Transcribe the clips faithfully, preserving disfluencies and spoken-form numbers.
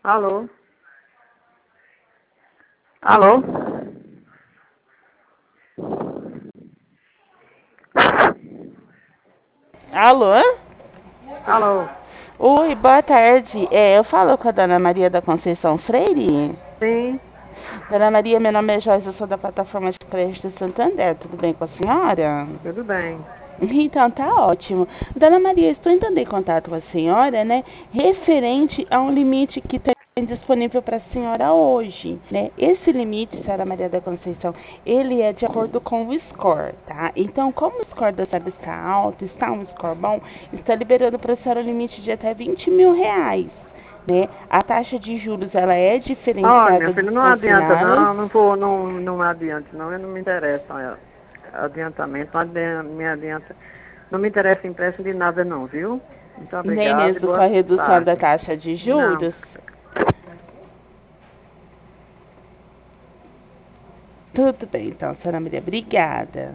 Alô? Alô? Alô? Alô? Oi, boa tarde. É, eu falo com a dona Maria da Conceição Freire. Sim, Dona Maria, meu nome é Joyce, eu sou da plataforma de crédito Santander. Tudo bem com a senhora? tudo bem. Então, tá ótimo. Dona Maria, estou entrando em contato com a senhora, né, referente a um limite que tem disponível para a senhora hoje, né? Esse limite, senhora Maria da Conceição, ele é de acordo com o score, tá? Então, como o score da senhora está alto, está um score bom, está liberando para a senhora um limite de até vinte mil reais, né? A taxa de juros, ela é Olha, minha diferenciada filha, dos não adianta consignados. não, não vou, não, não adiante não, eu não me interessa olha, adiantamento, não adianta, me adianta, não me interessa empréstimo de nada não, viu? Muito Nem obrigada e mesmo com boa a redução da tarde. taxa de Não, juros. Tudo bem, então, senhora Maria. Obrigada.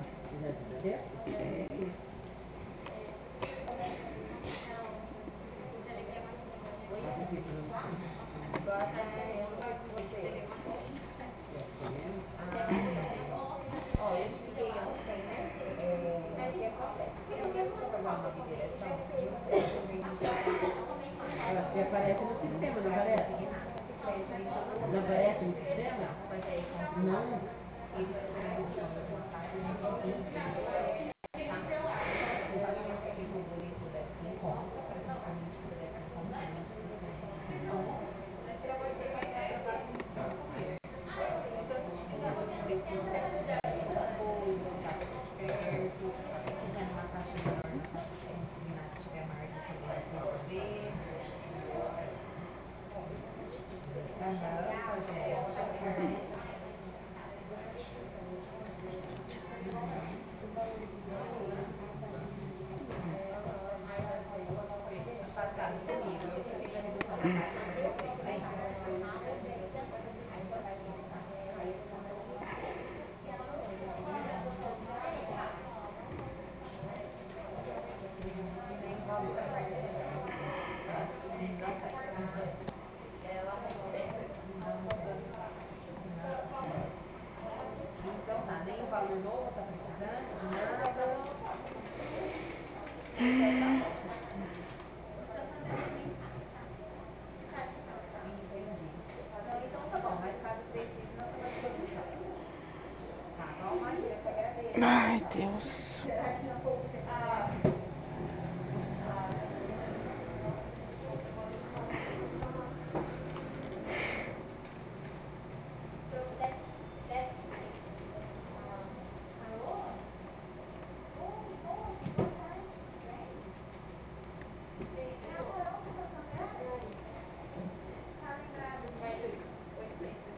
Ai, Deus.